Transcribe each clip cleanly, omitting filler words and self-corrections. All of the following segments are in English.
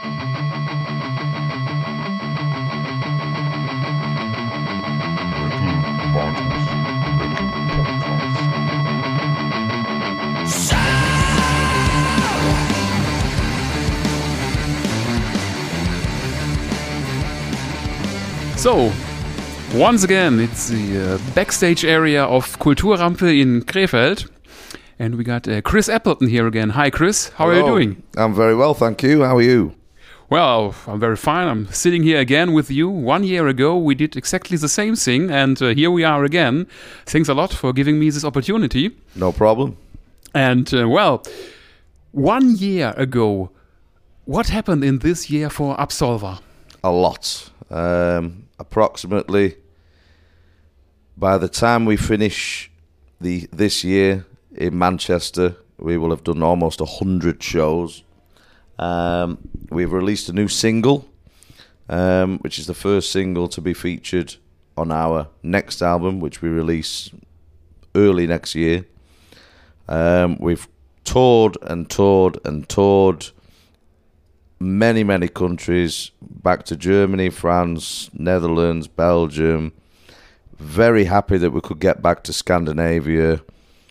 So, once again, it's the backstage area of Kulturrampe in Krefeld. And we got Chris Appleton here again. Hi, Chris. How are you doing? I'm very well, thank you. How are you? Well, I'm very fine. I'm sitting here again with you. 1 year ago, we did exactly the same thing. And here we are again. Thanks a lot for giving me this opportunity. No problem. And, well, 1 year ago, what happened in this year for Absolver? A lot. Approximately, by the time we finish this year in Manchester, we will have done almost 100 shows. We've released a new single, which is the first single to be featured on our next album, which we release early next year. We've toured and toured and toured many countries, back to Germany, France, Netherlands, Belgium. Very happy that we could get back to Scandinavia.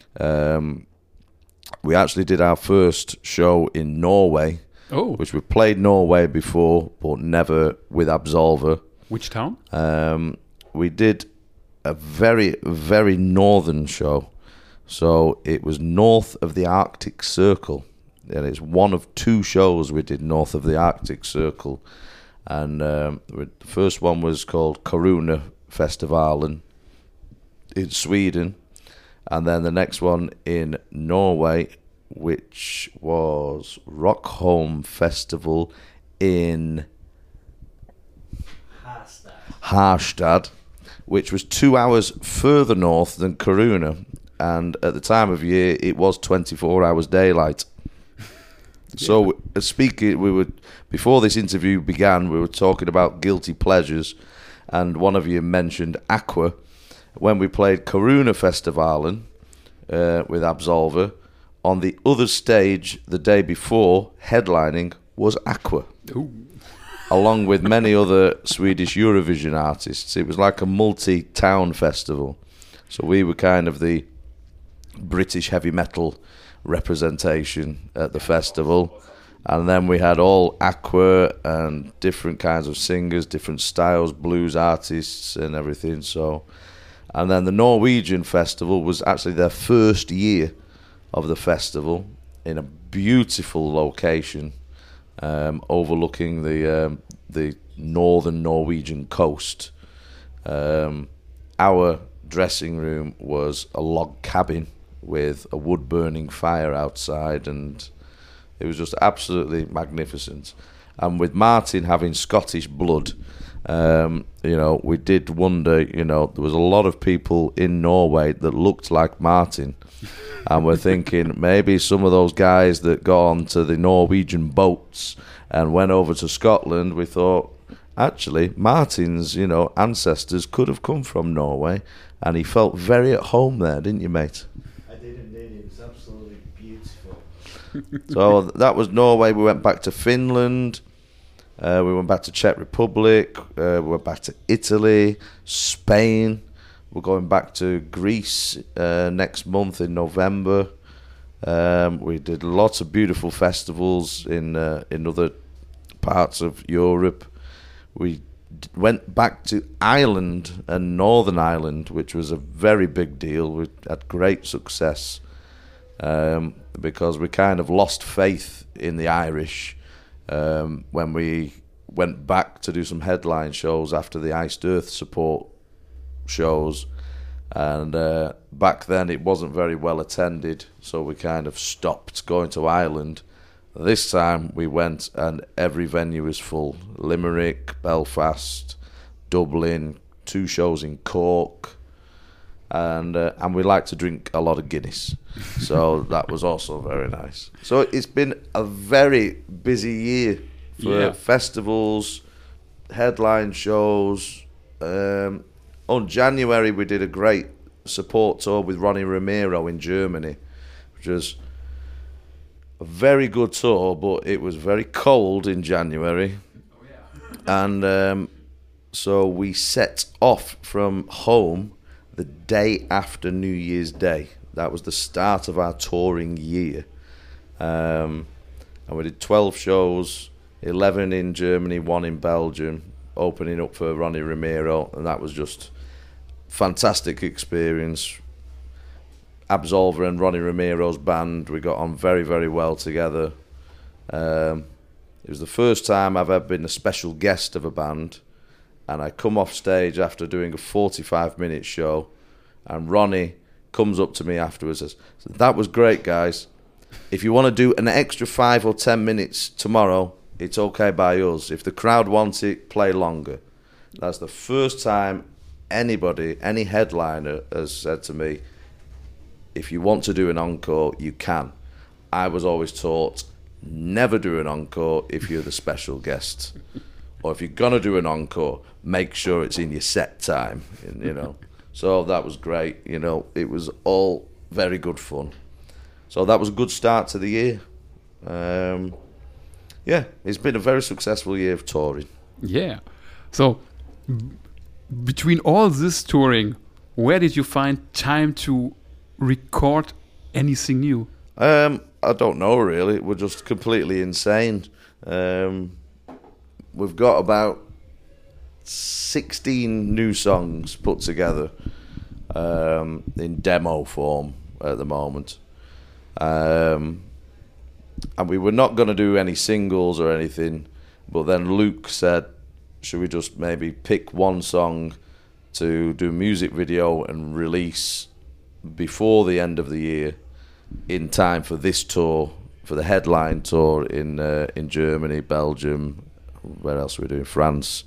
We actually did our first show in Norway, which we played Norway before, but never with Absolver. Which town? We did a very northern show. So it was north of the Arctic Circle. And it's one of two shows we did north of the Arctic Circle. And the first one was called Corona Festivalen in Sweden. And then the next one in Norway, which was Rockholm Festival in Harstad, which was 2 hours further north than Corona. And at the time of year, it was 24 hours daylight. So, before this interview began, we were talking about guilty pleasures, and one of you mentioned Aqua. When we played Corona Festivalen with Absolver, on the other stage the day before, headlining, was Aqua. Ooh. Along with many other Swedish Eurovision artists. It was like a multi-town festival. So we were kind of the British heavy metal representation at the festival, and then we had all Aqua and different kinds of singers, different styles, blues artists and everything. So, and then the Norwegian festival was actually their first year of the festival in a beautiful location overlooking the northern Norwegian coast. Our dressing room was a log cabin with a wood-burning fire outside, and it was just absolutely magnificent. And with Martin having Scottish blood, we did wonder, there was a lot of people in Norway that looked like Martin, and we're thinking maybe some of those guys that got onto the Norwegian boats and went over to Scotland, we thought, actually, Martin's, ancestors could have come from Norway, and he felt very at home there, didn't you, mate? It was absolutely beautiful. So that was Norway. We went back to Finland. We went back to Czech Republic. We went back to Italy, Spain. We're going back to Greece next month in November. We did lots of beautiful festivals in other parts of Europe. We went back to Ireland and Northern Ireland, which was a very big deal. We had great success because we kind of lost faith in the Irish when we went back to do some headline shows after the Iced Earth support shows. And back then it wasn't very well attended, so we kind of stopped going to Ireland. This time we went and every venue was full. Limerick, Belfast, Dublin, 2 shows in Cork, and we like to drink a lot of Guinness, so that was also very nice. So it's been a very busy year for festivals, headline shows. On January we did a great support tour with Ronnie Romero in Germany, which was a very good tour, but it was very cold in January. And so we set off from home the day after New Year's Day. That was the start of our touring year. And we did 12 shows, 11 in Germany, 1 in Belgium, opening up for Ronnie Romero, and that was just fantastic experience. Absolver and Ronnie Romero's band, we got on very, very well together. It was the first time I've ever been a special guest of a band, and I come off stage after doing a 45-minute show, and Ronnie comes up to me afterwards and says, "That was great, guys. If you want to do an extra 5 or 10 minutes tomorrow, it's okay by us. If the crowd wants it, play longer." That's the first time anybody, any headliner, has said to me, if you want to do an encore, you can. I was always taught, never do an encore if you're the special guest. Or if you're going to do an encore, make sure it's in your set time, you know. So that was great, you know. It was all very good fun. So that was a good start to the year. Yeah, it's been a very successful year of touring. Yeah. So, between all this touring, where did you find time to record anything new? I don't know, really. We're just completely insane. We've got about 16 new songs put together in demo form at the moment. And we were not going to do any singles or anything, but then Luke said, should we just maybe pick one song to do a music video and release before the end of the year in time for this tour, for the headline tour in Germany, Belgium, where else are we doing? France.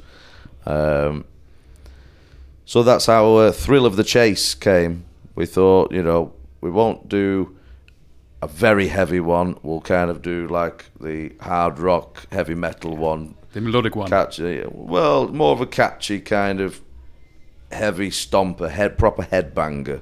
So that's how Thrill of the Chase came. We thought, you know, we won't do a very heavy one. We'll kind of do like the hard rock, heavy metal one. The melodic one. Catchy. Well, more of a catchy kind of heavy stomper, proper headbanger.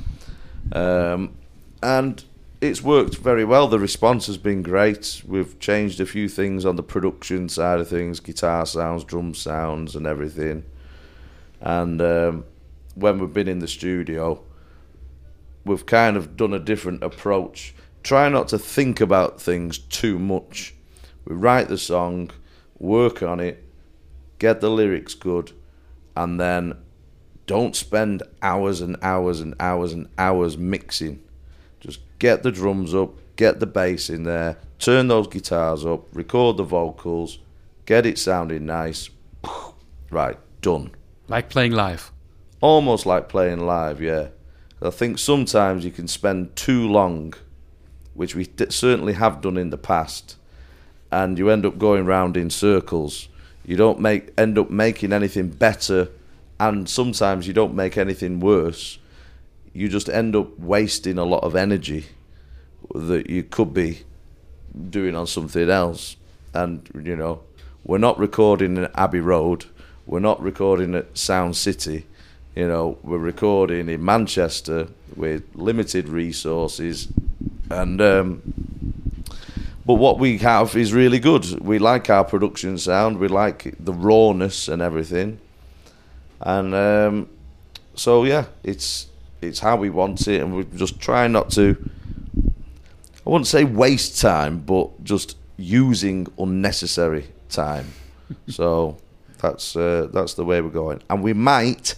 And it's worked very well. The response has been great. We've changed a few things on the production side of things, guitar sounds, drum sounds and everything. And when we've been in the studio, we've kind of done a different approach. Try not to think about things too much. We write the song, work on it, get the lyrics good, and then don't spend hours and hours and hours and hours mixing. Just get the drums up, get the bass in there, turn those guitars up, record the vocals, get it sounding nice. Right, done. Like playing live. Almost like playing live, yeah. I think sometimes you can spend too long, which we certainly have done in the past, and you end up going round in circles. You don't end up making anything better, and sometimes you don't make anything worse. You just end up wasting a lot of energy that you could be doing on something else. And, you know, we're not recording at Abbey Road. We're not recording at Sound City. You know, we're recording in Manchester with limited resources. And but what we have is really good. We like our production sound. We like the rawness and everything. And so, yeah, it's how we want it, and we just try not to, I wouldn't say waste time, but just using unnecessary time. So that's the way we're going. And we might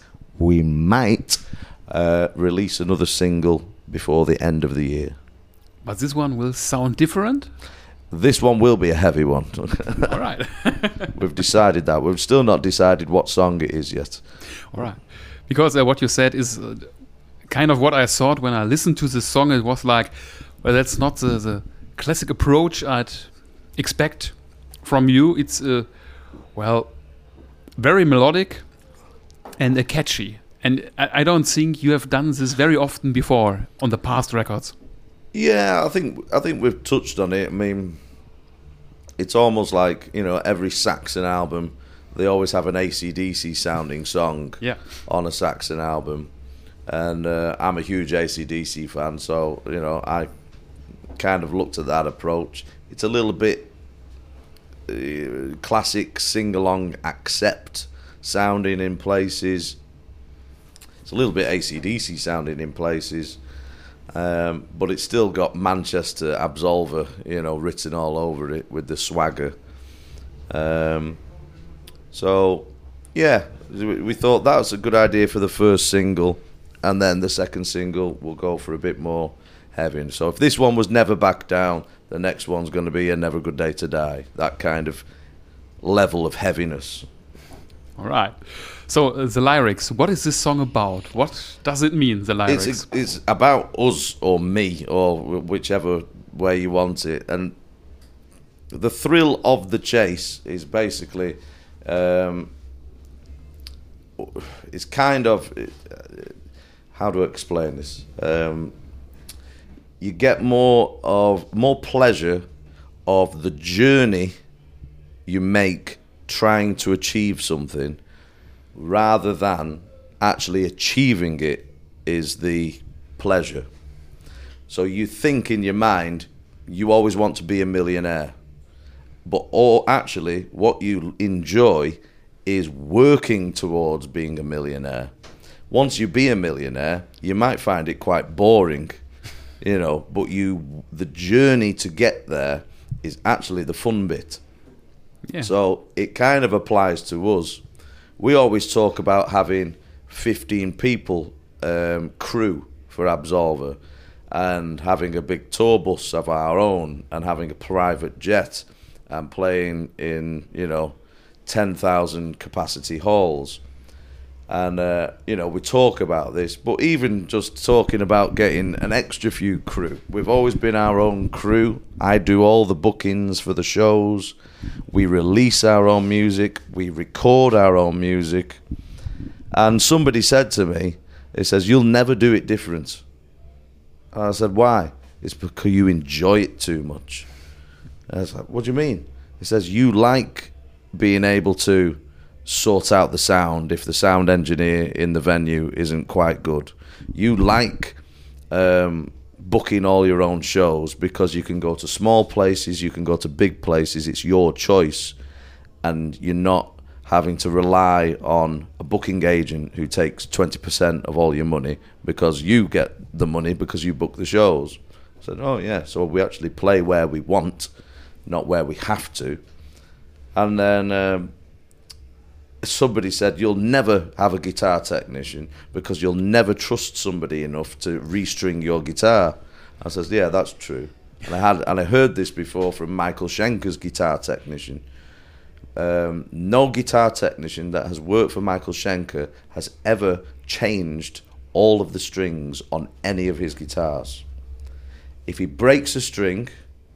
release another single before the end of the year. But this one will sound different? This one will be a heavy one. All right. We've decided that. We've still not decided what song it is yet. All right. Because what you said is kind of what I thought when I listened to this song. It was like, well, that's not the classic approach I'd expect from you. It's, well, very melodic and catchy. And I don't think you have done this very often before on the past records. Yeah, I think we've touched on it. I mean, it's almost like, you know, every Saxon album, they always have an AC/DC sounding song on a Saxon album. And I'm a huge AC/DC fan, so, you know, I kind of looked at that approach. It's a little bit classic sing-along accept sounding in places. It's a little bit AC/DC sounding in places, but it's still got Manchester Absolver, written all over it with the swagger. So, yeah, we thought that was a good idea for the first single, and then the second single will go for a bit more heavy. So if this one was Never Back Down, the next one's going to be A Never Good Day to Die. That kind of level of heaviness. All right. So the lyrics, what is this song about? What does it mean, the lyrics? It's about us or me or whichever way you want it. And the thrill of the chase is basically, it's kind of, how do I explain this? You get more pleasure of the journey you make trying to achieve something rather than actually achieving it is the pleasure. So you think in your mind you always want to be a millionaire, but actually what you enjoy is working towards being a millionaire. Once you be a millionaire, you might find it quite boring, but the journey to get there is actually the fun bit. Yeah. So it kind of applies to us. We always talk about having 15 people crew for Absolver, and having a big tour bus of our own, and having a private jet, and playing in 10,000 capacity halls. And we talk about this, but even just talking about getting an extra few crew, we've always been our own crew. I do all the bookings for the shows. We release our own music. We record our own music. And somebody said to me, it says, "You'll never do it different." And I said, "Why?" "It's because you enjoy it too much." And I was like, "What do you mean?" He says, "You like being able to sort out the sound if the sound engineer in the venue isn't quite good. You like booking all your own shows because you can go to small places, you can go to big places, it's your choice, and you're not having to rely on a booking agent who takes 20% of all your money because you get the money because you book the shows." I said, "Oh yeah, so we actually play where we want, not where we have to." And then somebody said, "You'll never have a guitar technician because you'll never trust somebody enough to restring your guitar." I says, "Yeah, that's true." And I heard this before from Michael Schenker's guitar technician. No guitar technician that has worked for Michael Schenker has ever changed all of the strings on any of his guitars. If he breaks a string,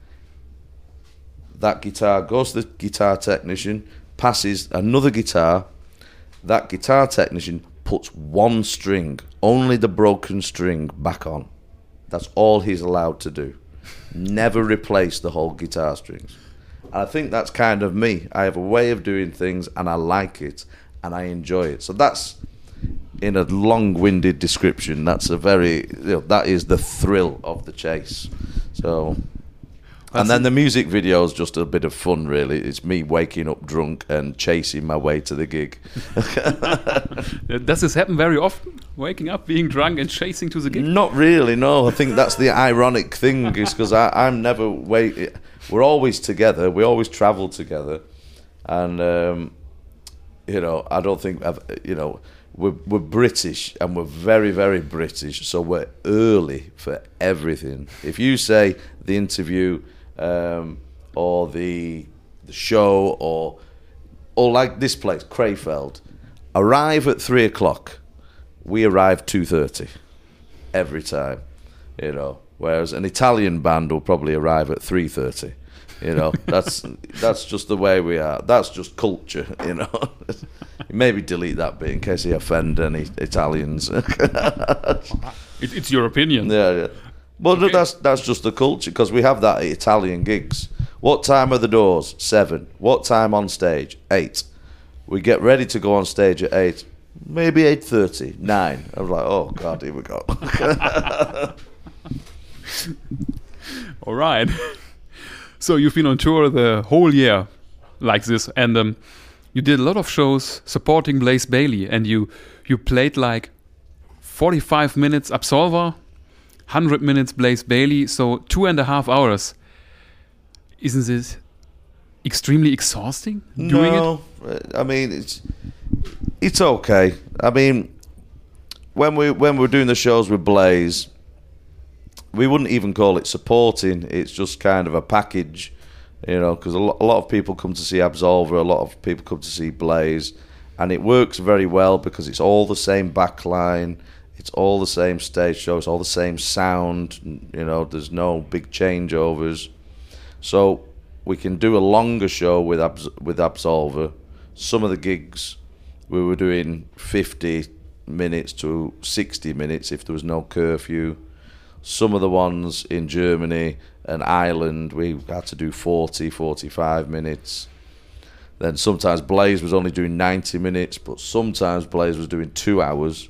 that guitar goes to the guitar technician, passes another guitar, that guitar technician puts one string, only the broken string, back on. That's all he's allowed to do. Never replace the whole guitar strings. And I think that's kind of me. I have a way of doing things and I like it and I enjoy it. So that's, in a long-winded description, that's that is the thrill of the chase. So... And then the music video is just a bit of fun, really. It's me waking up drunk and chasing my way to the gig. Does this happen very often? Waking up, being drunk and chasing to the gig? Not really, no. I think that's the ironic thing, is because I'm never we're always together. We always travel together. And, I don't think, we're British and we're very, very British. So we're early for everything. If you say the interview... or the show, or like this place, Krefeld, arrive at 3:00. We arrive 2:30 every time, Whereas an Italian band will probably arrive at 3:30. That's just the way we are. That's just culture, Maybe delete that bit in case you offend any Italians. It's your opinion. Yeah. Well, okay. That's just the culture, because we have that at Italian gigs. What time are the doors? 7. What time on stage? 8. We get ready to go on stage at 8. Maybe 8:30, 9. I was like, oh God, here we go. All right. So you've been on tour the whole year like this, and you did a lot of shows supporting Blaze Bayley, and you played like 45 minutes Absolver, 100 minutes Blaze Bayley, so 2.5 hours. Isn't this extremely exhausting doing it? I mean it's okay. I mean, when we're doing the shows with Blaze, we wouldn't even call it supporting. It's just kind of a package, you know, because a lot of people come to see Absolver, a lot of people come to see Blaze, and it works very well because it's all the same backline, it's all the same stage show, it's all the same sound, you know, there's no big changeovers. So we can do a longer show with Absolver. Some of the gigs we were doing 50 minutes to 60 minutes if there was no curfew. Some of the ones in Germany and Ireland, we had to do 40, 45 minutes. Then sometimes Blaze was only doing 90 minutes, but sometimes Blaze was doing 2 hours.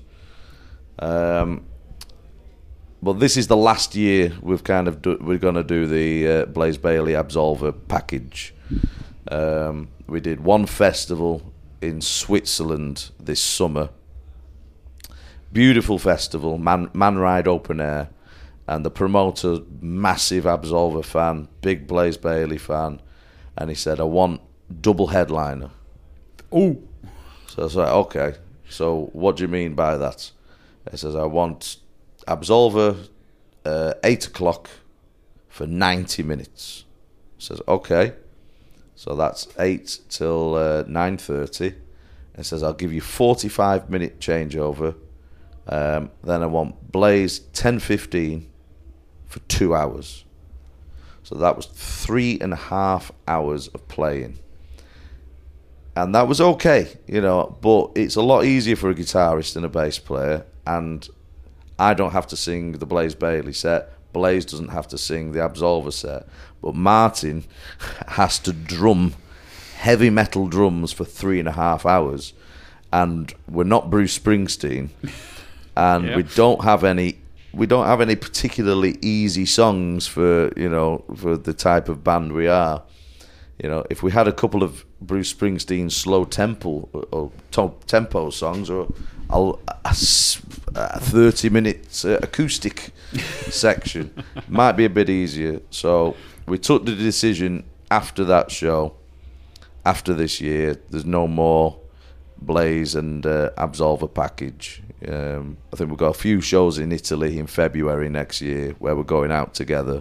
But this is the last year we're going to do the Blaze Bayley Absolver package. We did one festival in Switzerland this summer. Beautiful festival, Man Ride Open Air. And the promoter, massive Absolver fan, big Blaze Bayley fan. And he said, I want double headliner. Oh. So I was like, okay. So what do you mean by that? He says, I want Absolver 8 o'clock for 90 minutes. He says, okay. So that's 8 till 9:30. He says, I'll give you 45-minute changeover. Then I want Blaze 10:15 for 2 hours. So that was 3.5 hours of playing. And that was okay, you know, but it's a lot easier for a guitarist and a bass player, and I don't have to sing the Blaze Bayley set. Blaze doesn't have to sing the Absolver set. But Martin has to drum heavy metal drums for 3.5 hours, and we're not Bruce Springsteen, and yeah. we don't have any particularly easy songs for, you know, for the type of band we are. You know, if we had a couple of Bruce Springsteen slow tempo songs, or a 30 minutes acoustic section, might be a bit easier. So we took the decision after that show, after this year, there's no more Blaze and Absolver package. I think we've got a few shows in Italy in February next year where we're going out together.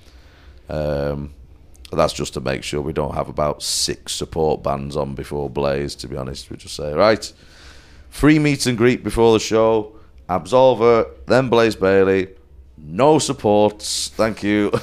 That's just to make sure we don't have about 6 support bands on before Blaze, to be honest. We just say, right, free meet and greet before the show, Absolver, then Blaze Bayley, no supports, thank you.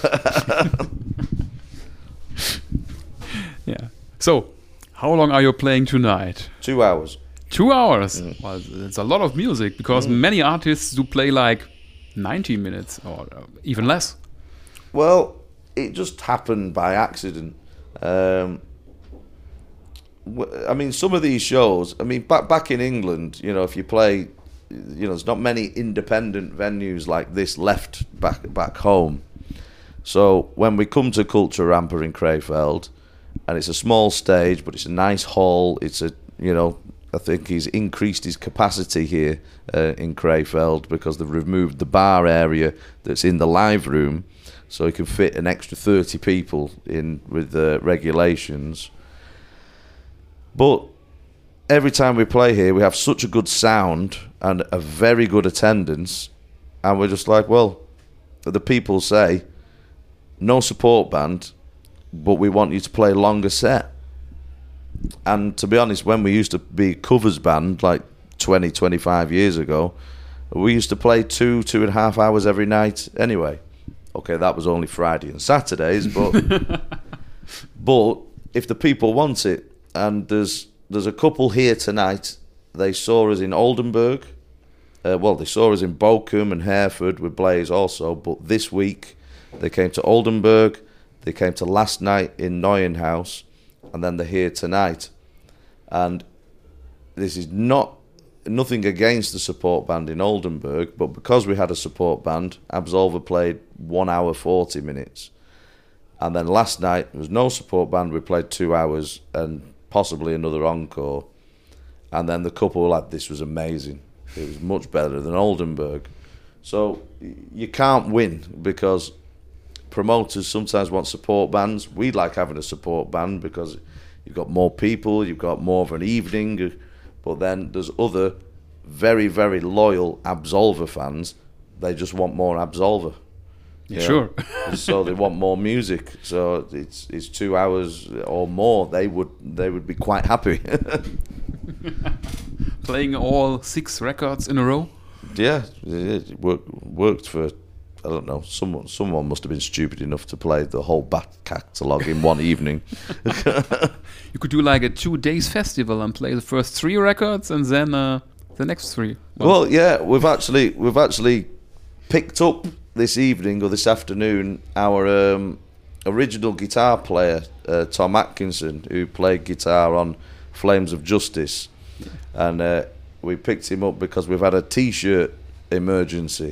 Yeah. So, how long are you playing tonight? 2 hours. 2 hours? Well, it's a lot of music, because many artists do play like 90 minutes or even less. Well, it just happened by accident. I mean, some of these shows, I mean, back in England, you know, if you play, you know, there's not many independent venues like this left back home. So when we come to Culture Rampa in Krefeld, and it's a small stage, but it's a nice hall, it's a, you know, I think he's increased his capacity here in Krefeld because they've removed the bar area that's in the live room, so he can fit an extra 30 people in with the regulations. But every time we play here, we have such a good sound and a very good attendance, and we're just like, well, the people say, no support band, but we want you to play a longer set. And to be honest, when we used to be a covers band, like 20, 25 years ago, we used to play 2.5 hours every night anyway. Okay, that was only Friday and Saturdays, but but if the people want it, and there's a couple here tonight, they saw us in Oldenburg, they saw us in Bochum and Hereford with Blaze also, but this week they came to Oldenburg, they came to last night in Neuenhaus, and then they're here tonight. And this is not nothing against the support band in Oldenburg, but because we had a support band, Absolver played 1 hour 40 minutes. And then last night, there was no support band, we played 2 hours and possibly another encore. And then the couple were like, this was amazing. It was much better than Oldenburg. So you can't win, because promoters sometimes want support bands. We like having a support band because you've got more people, you've got more of an evening. But then there's other very, very loyal Absolver fans. They just want more Absolver. Yeah, sure. So they want more music. So it's 2 hours or more. They would be quite happy. Playing all 6 records in a row? Yeah, it worked for, I don't know, someone must have been stupid enough to play the whole back catalogue in one evening. You could do like a 2 days festival and play the first 3 records and then the next 3. Well, yeah, we've actually picked up this evening or this afternoon our original guitar player, Tom Atkinson, who played guitar on Flames of Justice, and we picked him up because we've had a T-shirt emergency.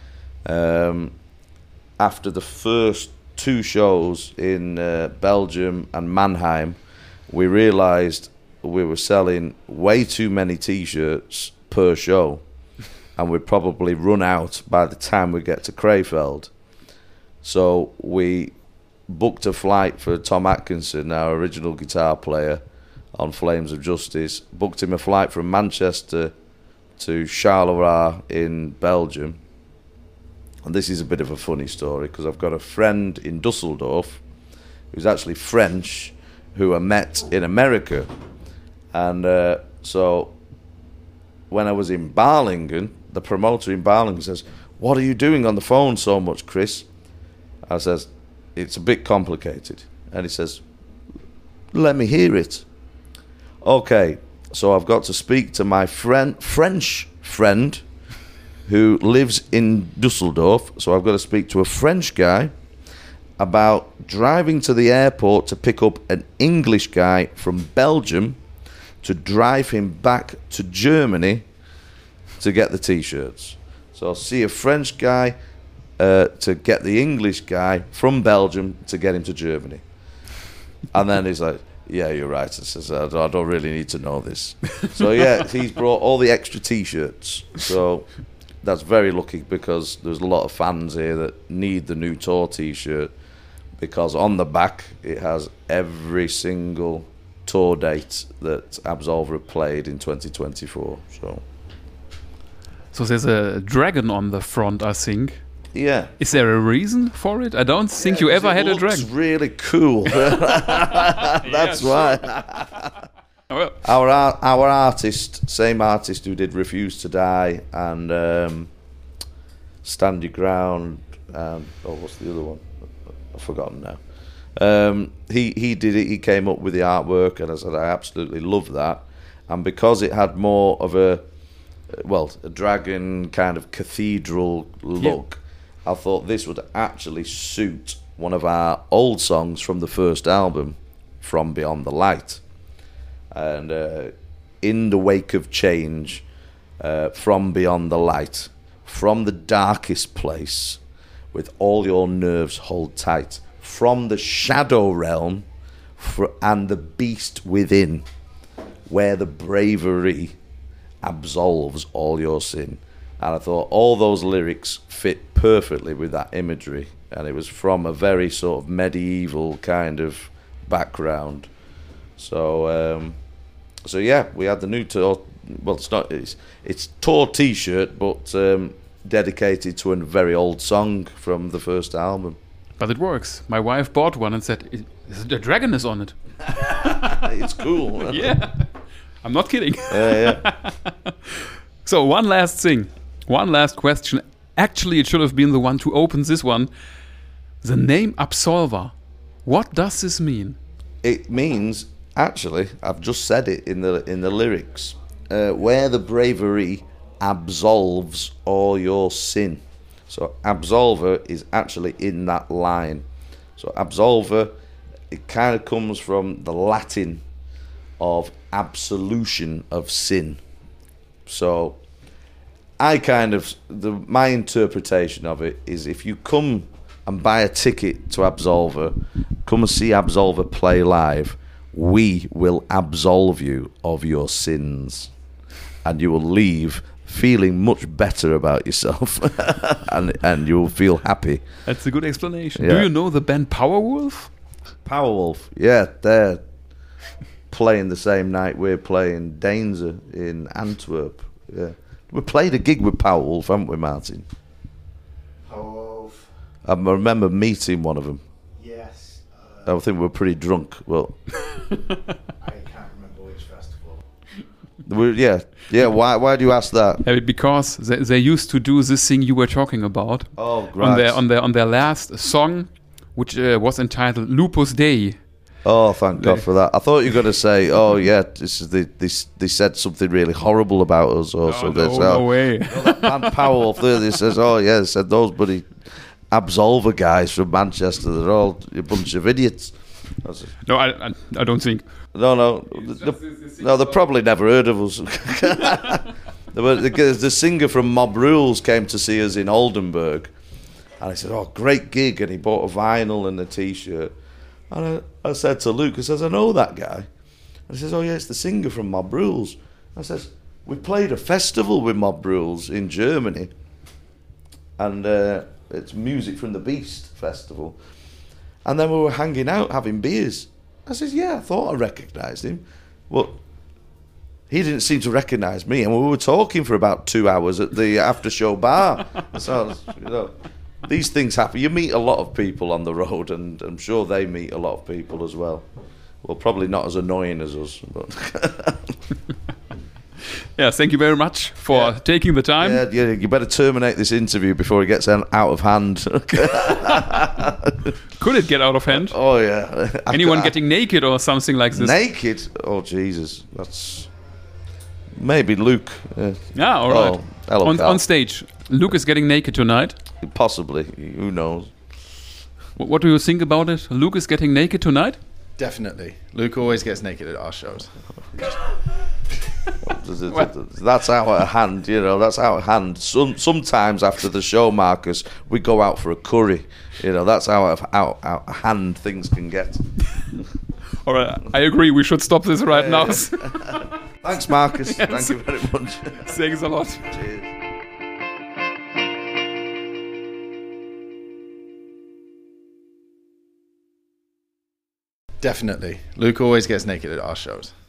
After the first 2 shows in Belgium and Mannheim, we realised we were selling way too many T-shirts per show, and we'd probably run out by the time we get to Krefeld. So we booked a flight for Tom Atkinson, our original guitar player on Flames of Justice, booked him a flight from Manchester to Charleroi in Belgium. And this is a bit of a funny story, because I've got a friend in Dusseldorf who's actually French, who I met in America. And so when I was in Balingen, the promoter in Balingen says, "What are you doing on the phone so much, Chris?" I says, "It's a bit complicated." And he says, "Let me hear it." Okay, so I've got to speak to my French friend who lives in Dusseldorf. So I've got to speak to a French guy about driving to the airport to pick up an English guy from Belgium to drive him back to Germany to get the T-shirts. So I'll see a French guy to get the English guy from Belgium to get him to Germany. And then he's like, "Yeah, you're right." I says, "I don't really need to know this." So yeah, he's brought all the extra T-shirts. So that's very lucky, because there's a lot of fans here that need the new tour T-shirt, because on the back it has every single tour date that Absolver played in 2024. So there's a dragon on the front, I think. Yeah. Is there a reason for it? I don't think you ever had a dragon. It's really cool. That's why. Well. Our artist, same artist who did Refuse to Die and Stand Your Ground, and what's the other one? I've forgotten now. He did it. He came up with the artwork, and I said I absolutely love that. And because it had more of a dragon kind of cathedral look, I thought this would actually suit one of our old songs from the first album, From Beyond the Light. And in the wake of change, from beyond the light, from the darkest place, with all your nerves hold tight, from the shadow realm and the beast within, where the bravery absolves all your sin. And I thought all those lyrics fit perfectly with that imagery, and it was from a very sort of medieval kind of background. So yeah, we had the new tour. Well, it's tour T-shirt, but dedicated to a very old song from the first album. But it works. My wife bought one and said, "The dragon is on it." It's cool. Yeah, I'm not kidding. Yeah. So one last thing, one last question. Actually, it should have been the one to open this one. The name Absolver. What does this mean? It means, actually, I've just said it in the lyrics, where the bravery absolves all your sin. So Absolver is actually in that line. So Absolver, it kind of comes from the Latin of absolution of sin. So I my interpretation of it is, if you come and buy a ticket to Absolver, come and see Absolver play live, we will absolve you of your sins, and you will leave feeling much better about yourself, and you will feel happy. That's a good explanation. Yeah. Do you know the band Powerwolf? Powerwolf, yeah, they're playing the same night we're playing Danger in Antwerp. Yeah, we played a gig with Powerwolf, haven't we, Martin? Powerwolf. I remember meeting one of them. Yes. I think we were pretty drunk. Well, I can't remember which festival. yeah. Why do you ask that? Because they used to do this thing you were talking about Oh, right. on their last song, which was entitled Lupus Dei. Oh, thank God for that. I thought you were going to say, "Oh, yeah, this is they said something really horrible about us," or something. No way. That band Powerwolf there, they says, "Oh, yeah," they said those bloody Absolver guys from Manchester, they're all a bunch of idiots. No, I don't think. No, they probably never heard of us. The singer from Mob Rules came to see us in Oldenburg, and I said, "Oh, great gig!" And he bought a vinyl and a T-shirt. And I said to Luke, I says, "I know that guy." And he says, "Oh yeah, it's the singer from Mob Rules." I says, "We played a festival with Mob Rules in Germany, and it's Music from the Beast festival. And then we were hanging out having beers." I says, "Yeah, I thought I recognised him." Well, he didn't seem to recognise me, and we were talking for about 2 hours at the after-show bar. So, these things happen. You meet a lot of people on the road, and I'm sure they meet a lot of people as well. Well, probably not as annoying as us. But Yeah, thank you very much for taking the time. Yeah, you better terminate this interview before it gets out of hand. Could it get out of hand? Oh, yeah. Anyone getting naked or something like this? Naked? Oh, Jesus. That's... Maybe Luke. Yeah, all right. Oh, hello, Cal. On stage, Luke is getting naked tonight. Possibly. Who knows? What do you think about it? Luke is getting naked tonight? Definitely. Luke always gets naked at our shows. That's out at hand, that's out at hand. Sometimes after the show, Marcus, we go out for a curry. That's how out at hand things can get. All right, I agree. We should stop this right now. Thanks, Marcus. Yes. Thank you very much. Thanks a lot. Cheers. Definitely. Luke always gets naked at our shows.